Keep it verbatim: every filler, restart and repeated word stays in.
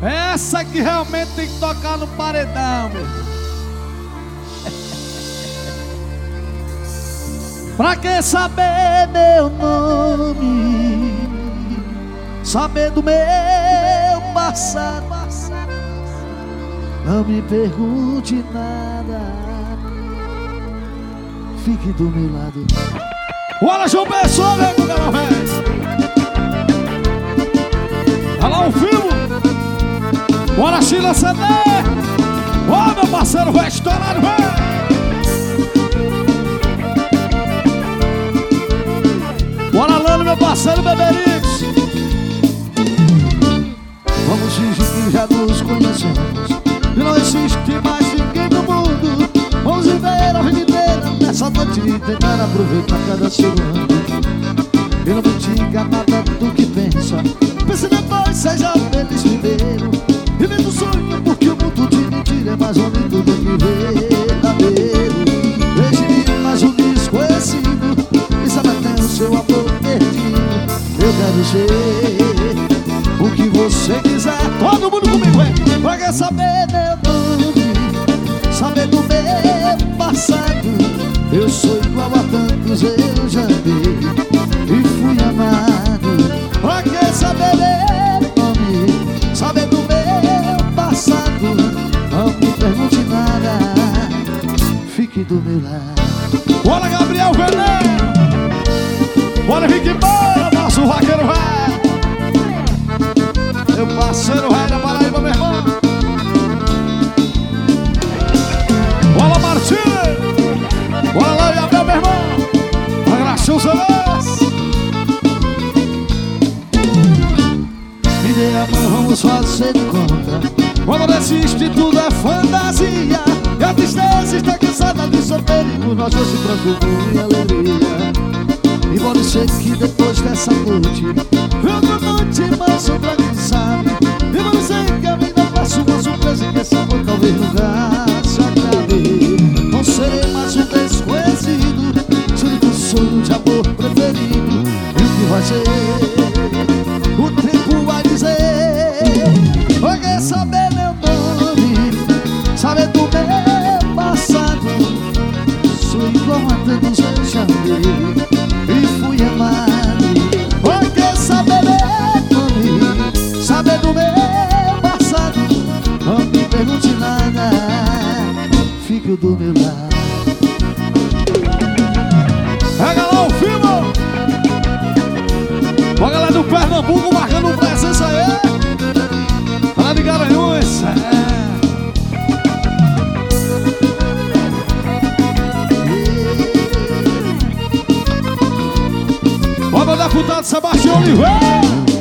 Essa que realmente tem que tocar no paredão, meu irmão. Pra que saber meu nome? Saber do meu passado? Não me pergunte nada. Fique do meu lado. Bora, João Pessoa, vem com o galão, velho. Olha lá o filme. Bora, Sheila C D. Ó, meu parceiro, vai estourar, velho. Bora, Lano, meu parceiro, Beberix. Vamos fingir que já nos conhecemos e não existe mais ninguém no mundo. Vamos viver a vida inteira nessa noite e tentar aproveitar cada segundo. E não me diga nada do que pensa. Pense depois, seja feliz primeiro. Vive do sonho, porque o mundo de mentira é mais bonito do que verdadeiro. Veja mais um desconhecido e sabe até o seu amor perdido. Eu quero ser o que você quiser. Todo mundo comigo, hein? Pra quer saber meu nome? Saber do meu passado? Eu sou igual a tantos, eu já vi e fui amado. Pra que saber meu nome? Saber do meu passado? Não me pergunte nada. Fique do meu lado. Bora, Gabriel Veneno. Bora, Rick Bola, nosso vaqueiro velho. Meu parceiro velho da Paraíba, meu irmão. Bora, Martinho. Bora lá, Gabriel, meu irmão. Agraciou seu vez. Me dê a mão, vamos fazer de conta. Quando desiste, tudo é fantasia. E a tristeza está cansada de solteiro e por nós dois se preocupa em alegria. E pode ser que depois dessa noite outra noite mais outra, quem sabe. E pode ser que a vida faça uma surpresa e que esse amor talvez nunca se acabe. Não serei mais um desconhecido, serei o sonho de amor preferido. E o que vai ser, o tempo vai dizer. Pra que saber meu nome? Saber do meu passado? Sou igual a tantos, eu já vi e fui amado. Pra que saber meu nome? Saber do meu passado? Não me pergunte nada. Fique do meu lado. Pega lá o filme. Ó, galera do Pernambuco marcando presença aí. Fala de Garanhuns. É. Deputado Sebastião Oliveira.